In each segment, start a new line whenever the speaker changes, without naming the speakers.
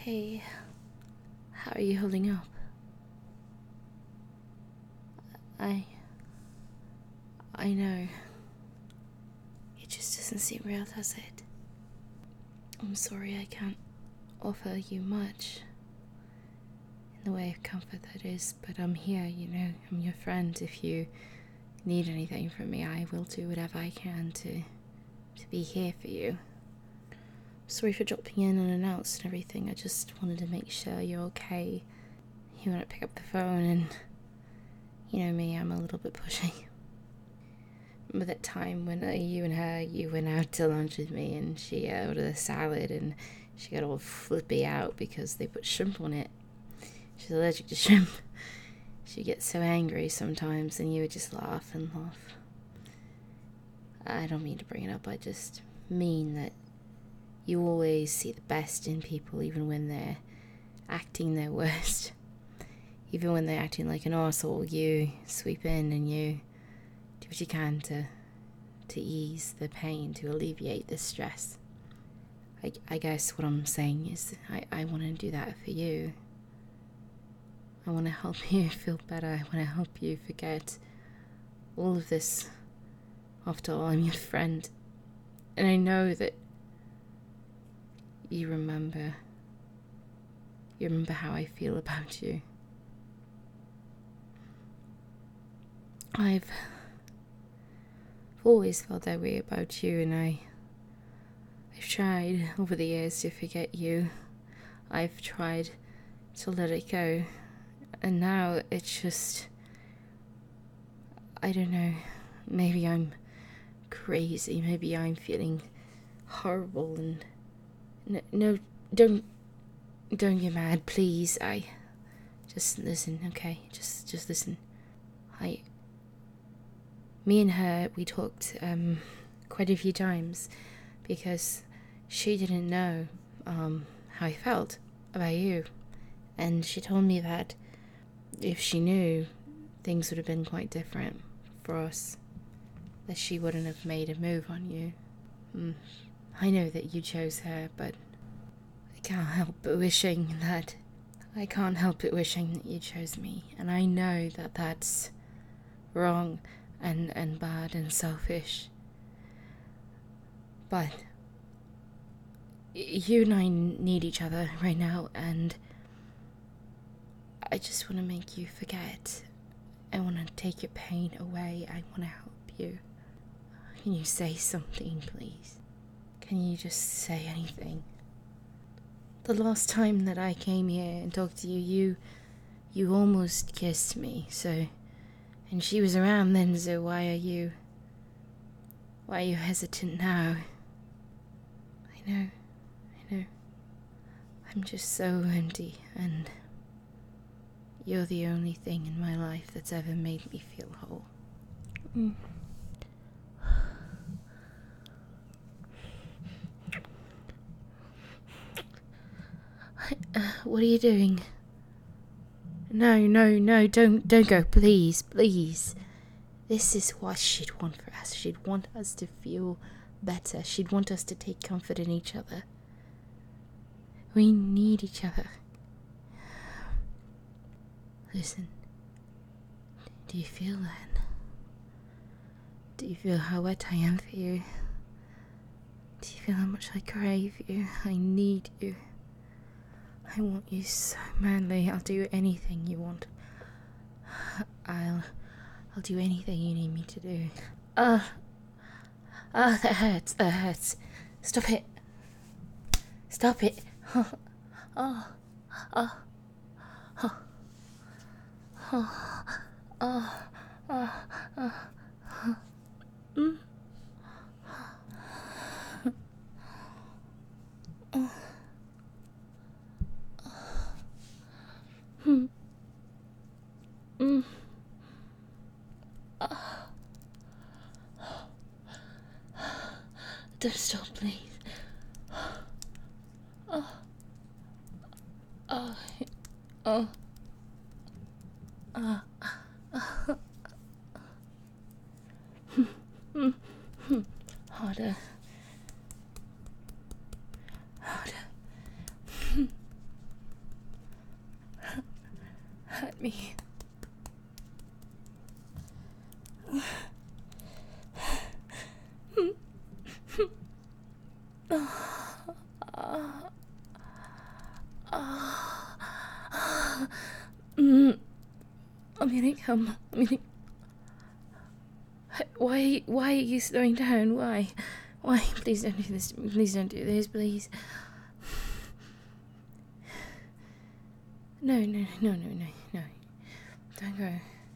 Hey, how are you holding up? I know. It just doesn't seem real, does it? I'm sorry I can't offer you much. In the way of comfort, that is, but I'm here, I'm your friend. If you need anything from me, I will do whatever I can to be here for you. Sorry for dropping in unannounced and everything. I just wanted to make sure you're okay. You want to pick up the phone, and you know me, I'm a little bit pushy. Remember that time when you went out to lunch with me and she ordered a salad and she got all flippy out because they put shrimp on it. She's allergic to shrimp. She gets so angry sometimes and you would just laugh and laugh. I don't mean to bring it up, I just mean that you always see the best in people even when they're acting their worst. Even when they're acting like an arsehole, you sweep in and you do what you can to ease the pain, to alleviate the stress. I guess what I'm saying is I want to do that for you. I want to help you feel better. I want to help you forget all of this. After all, I'm your friend. And I know that you remember how I feel about you. I've always felt that way about you, and I've tried over the years to forget you. I've tried to let it go, and now it's just, I don't know, maybe I'm crazy, maybe I'm feeling horrible, and no, don't get mad, please. I just listen, okay? Just listen. Me and her, we talked quite a few times because she didn't know how I felt about you, and she told me that if she knew, things would have been quite different for us, that she wouldn't have made a move on you. I know that you chose her, but I can't help but wishing that you chose me, and I know that that's wrong and bad and selfish. But you and I need each other right now, and I just want to make you forget. I want to take your pain away. I want to help you. Can you say something, please? Can you just say anything? The last time that I came here and talked to you, you almost kissed me, and she was around then, so why are you hesitant now? I know. I'm just so empty, and you're the only thing in my life that's ever made me feel whole. What are you doing? No, don't go, please. This is what she'd want for us. She'd want us to feel better. She'd want us to take comfort in each other. We need each other. Listen, do you feel that? Do you feel how wet I am for you? Do you feel how much I crave you? I need you. I want you so madly. I'll do anything you want. I'll do anything you need me to do. That hurts. Stop it. Don't stop, please. Harder. me. I'm gonna come. Why are you slowing down? Why? Please don't do this. Please don't do this, please. No. Don't go.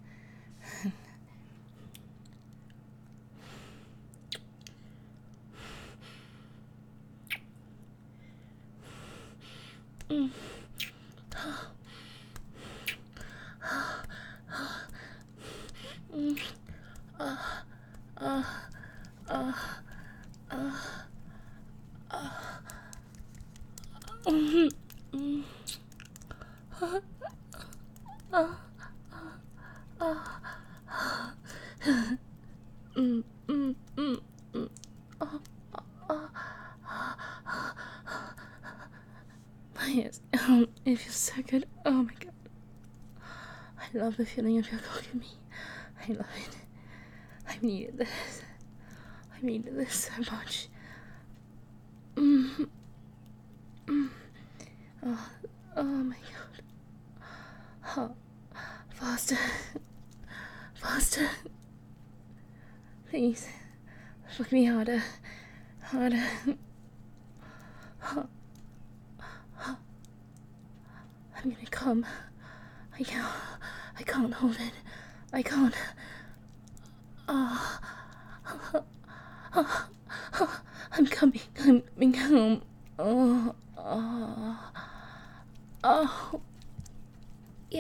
Yes, it feels so good. Oh my god. I love the feeling of your cock in me. I love it. I've needed this. I needed this so much. Oh my god. Oh, faster. Please. Fuck me harder. I'm gonna come. I can't hold it. I can't. I'm coming home. Yeah.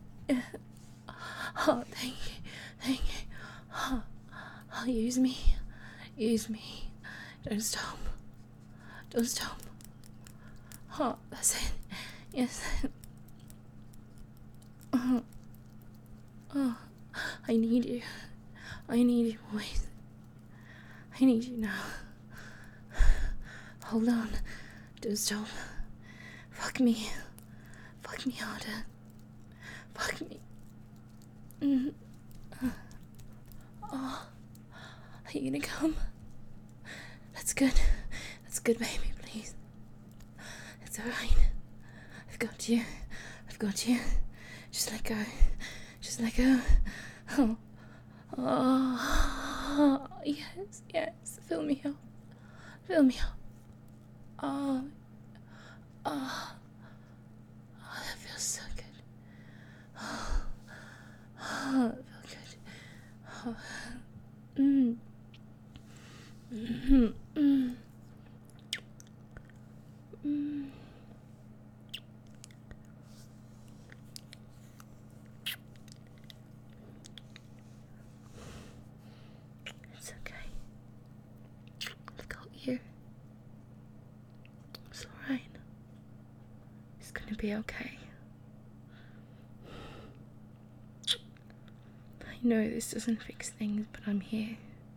Oh, thank you. Oh, use me. Don't stop. Oh, that's it. Yes. Oh, I need you. Boys. I need you now. Hold on. Don't stop. Fuck me harder. Fuck me. Oh, are you gonna come? That's good, baby, please. It's alright. I've got you. Just let go. Oh, yes. Fill me up. Oh, that feels so good. Oh, that feels good. Oh. It's okay. I've got you. It's alright. It's gonna be okay. I know this doesn't fix things, but I'm here.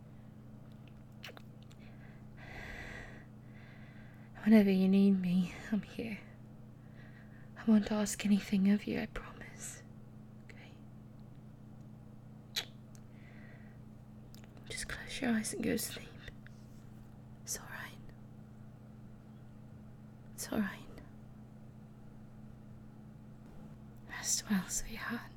Whenever you need me, I'm here. I won't ask anything of you, I promise. Okay? Just close your eyes and go to sleep. It's alright. Rest well, sweetheart.